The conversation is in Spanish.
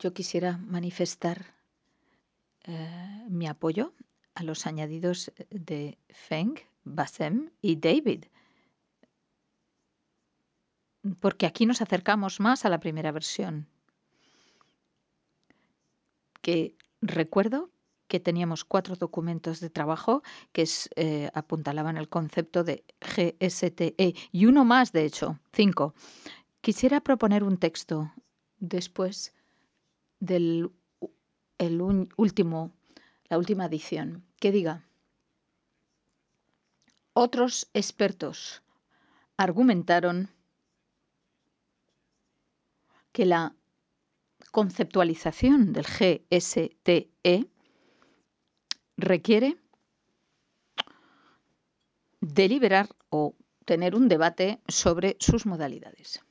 Yo quisiera manifestar mi apoyo a los añadidos de Feng, Bassem y David, porque aquí nos acercamos más a la primera versión, que recuerdo que teníamos 4 documentos de trabajo que apuntalaban el concepto de GSTE y uno más, de hecho, 5. Quisiera proponer un texto después del la última edición que diga: otros expertos argumentaron que la conceptualización del GSTE requiere deliberar o tener un debate sobre sus modalidades.